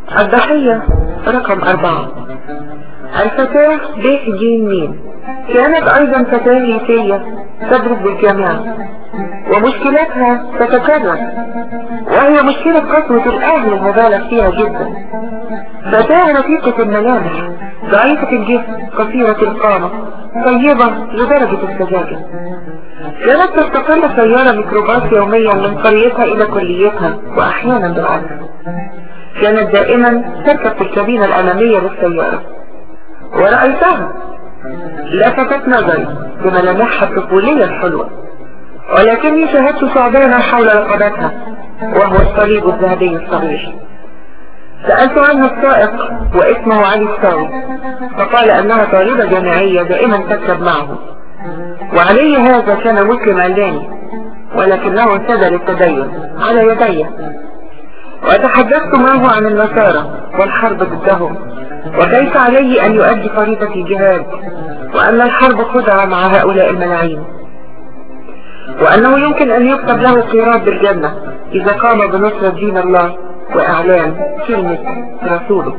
الضحية رقم 4. الفتاة ب ج م كانت ايضا فتاة ريفية تدرس بالجامعة، ومشكلتها تتكرر، وهي مشكلة قسوة الاهل المبالغ فيها جدا. فتاة رفيقة الملامح، ضعيفة الجسم، قصيرة القامة، طيبة لدرجة السذاجة. كانت تستقل سيارة ميكروباص يوميا من قريتها الى كليتها، واحيانا بالعكس. كانت دائما تركب في الكابينة الامامية للسيارة، ورأيتها لفتت نظري بملامحها الطفولية الحلوة، ولكني شاهدت ثعبانا حول رقبتها وهو الصليب الذهبي الصغير. سألت عنها السائق واسمه علي الساوي، فقال انها طالبة جامعية دائما تركب معه، وعلي هذا كان مسلم علاني ولكنه انتدى للتدين على يدي. وتحدثت معه عن النصارى والحرب ضدهم، وكيف عليه ان يؤدي فريضة الجهاد، وان الحرب خدعة مع هؤلاء الملاعين، وانه يمكن ان يكتب له قيراط بالجنة اذا قام بنصرة دين الله واعلان كلمة رسوله.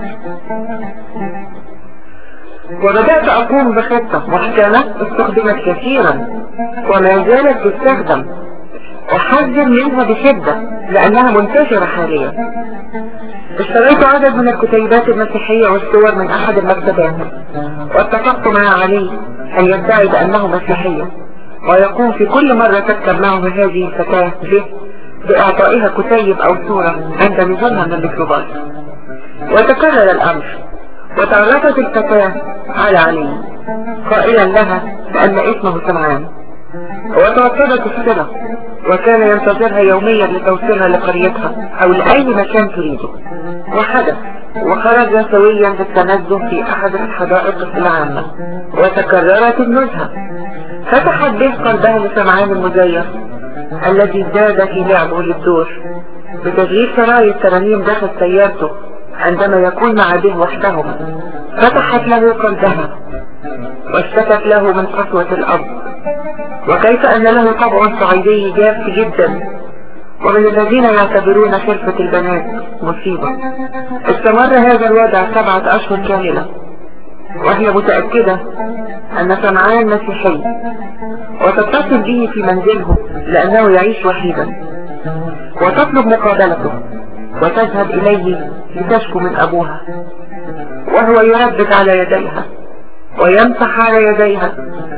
وبدأت اقوم بخطة محكمة استخدمت كثيرا وما زالت تستخدم، وحذر منها بشدة لانها منتشرة حاليا. اشتريت عدد من الكتيبات المسيحية والصور من احد المكتبات، واتفقت مع علي ان يدعي بانه مسيحيا، ويقوم في كل مرة تركب معه هذه الفتاة به باعطائها كتيب او صورة عند نزولها من الميكروباص. وتكرر الامر، وتعرفت الفتاة على علي قائلا لها بان اسمه سمعان، وتوطدت الصلة، وكان ينتظرها يوميا لتوصيلها لقريتها او لاي مكان تريده. وحدث وخرج سويا بالتنزه في احد الحدائق العامة، وتكررت النزهة. فتحت به قلبها لسمعان المزيف الذي ازداد في لعبه للدور بتشغيل سرايا الترانيم داخل سيارته عندما يكون مع به وحدهم. فتحت له قلبها واشتكت له من قسوة الأب، وكيف أن له طبع صعيدي جاف جدا، ومن الذين يعتبرون خلفة البنات مصيبة. استمر هذا الوضع 7 أشهر كاملة، وهي متأكدة أن سمعان مسيحي، وتتصل به في منزله لأنه يعيش وحيدا، وتطلب مقابلته، وتذهب إليه لتشكو من أبوها، وهو يردد على يديها ويمسح على يديها.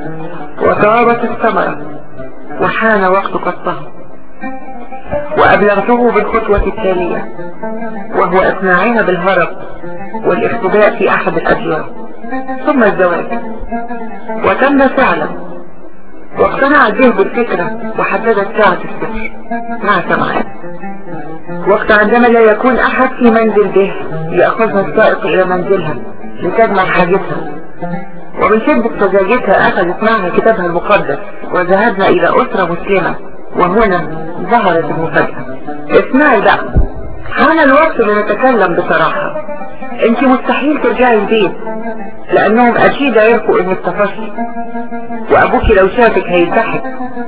وطابت الثمرة وحان وقت قصها، وأبلغته بالخطوة التالية، وهو إقناعها بالهرب والاختباء في أحد الأدوار، ثم الزواج. وتم فعلا، واقتنعت به بالفكرة، وحددت ساعة السفر مع سمعان، وقت عندما لا يكون أحد في منزل به يأخذها السائق إلى منزلها لتجمع حاجتها. ومن شدة سذاجتها أخذت معها كتابها المقدس، وذهبنا إلى أسرة مسلمة. وهنا ظهرت المفاجأة. اسمعي بقى، حان الوقت لنتكلم بصراحة. انت مستحيل ترجعي البيت، لأنهم أكيد عرفوا إنك طفشتي، وأبوك لو شافك هيضحك.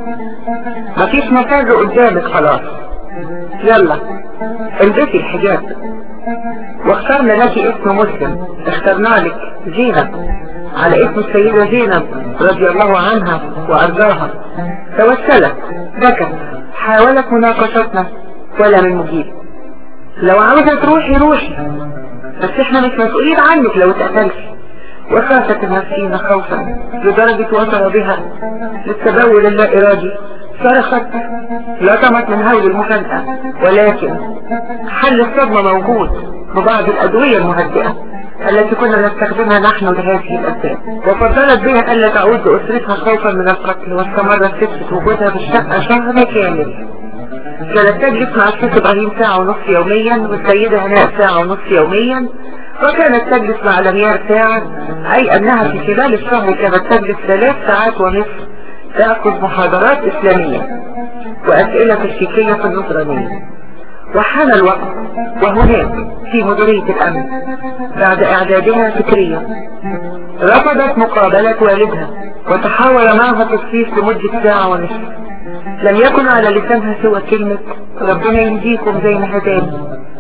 مفيش مفر قدامك خلاص، يلا البسي الحجاب. واخترنا لك اسم مسلم، اخترنا لك زينب على اسم السيدة زينب رضي الله عنها وأرضاها. توسلت، بكت، حاولت مناقشتنا ولا من مجيب. لو عاوزة تروحي روحي، بس احنا مش مسؤولين عنك لو اتقتلتي. وخافت المسكينة خوفا لدرجة وصل بها للتبول اللا إرادي. صرخت، لطمت من هول المفاجأة، ولكن حل الصدمة موجود ببعض الأدوية المهدئة التي كنا نستخدمها نحن لهذه الأسباب. وفضلت بها ألا تعود بأسرتها خوفا من القتل، واستمرت فترة وجودها في الشقة شهر كامل. كانت تجلس مع الشيخ إبراهيم 1.5 ساعة يوميا، والسيدة هناء 1.5 ساعة يوميا، وكانت تجلس مع لمياء ساعة، أي أنها في خلال الشهر كانت تجلس 3.5 ساعات تأخذ محاضرات إسلامية وأسئلة تشكيكية في النصرانية. وحان الوقت، وهناك في مديرية الأمن بعد إعدادها فكريا رفضت مقابلة والدها، وتحاول معها تصفيف لمدة 1.5 ساعة. لم يكن على لسانها سوى كلمة ربنا يهديكم زي ما هداني.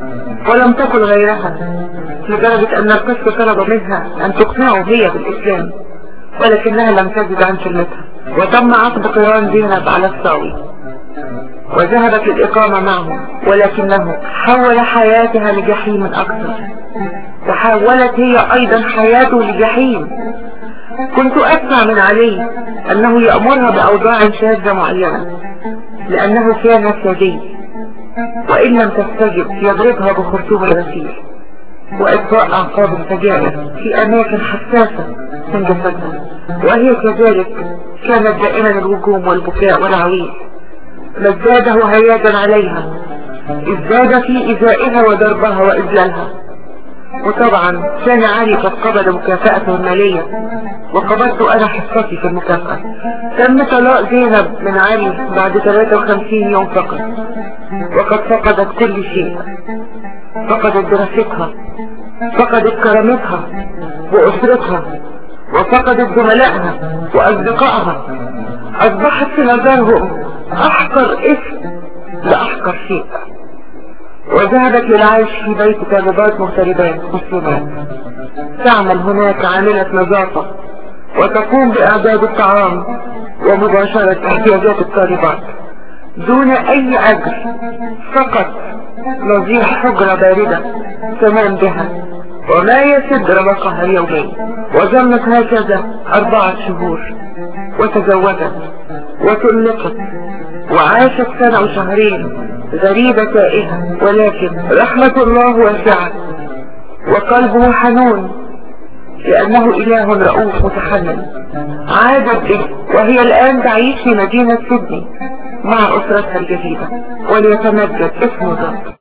ولم تكن غيرها، لدرجة أن القس طلب منها أن تقنعه هي بالإسلام، ولكنها لم تجد عن كلمتها، وتم عقد قران زينب على الصاوي، وذهبت للإقامة معه، ولكنه حول حياتها لجحيم أكثر، وحولت هي أيضا حياته لجحيم. كنت أسمع من علي أنه يأمرها بأوضاع شاذة معينة لأنه كان سادي، وإن لم تستجب يضربها بخرطوم الغسيل وإطفاء أعصاب السجائر في أماكن حساسة من جسدها، وهي كذلك كانت دائما الهجوم والبكاء والعويل، ما ازداده هياجا عليها ازداد في إزائها وضربها وإذلالها. وطبعا كان علي قد قبض مكافأته المالية، وقبضت أنا حصتي في المكافأة. تم طلاق زينب من علي بعد 53 يوم فقط، وقد فقدت كل شيء، فقدت دراستها، فقدت كرامتها وأسرتها، وفقدت زملائها وأصدقائها، أصبحت في نظرهم أحقر اسم لأحقر شيء. وذهبت للعيش في بيت طالبات مغتربات مسلمات، تعمل هناك عاملة نظافة، وتقوم بإعداد الطعام ومباشرة احتياجات الطالبات دون أي أجر، فقط نظير حجرة باردة تنام بها وما يسد رمقها اليومي. وظلت هكذا 4 شهور، وتزوجت وطلقت، وعاشت 1 سنة و2 غريبة تائهة، ولكن رحمة الله واسعة وقلبه حنون لأنه إله رؤوف متحنن. عادت به، وهي الآن تعيش في مدينة سيدني مع أسرتها الجديدة، وليتمجد اسم الله.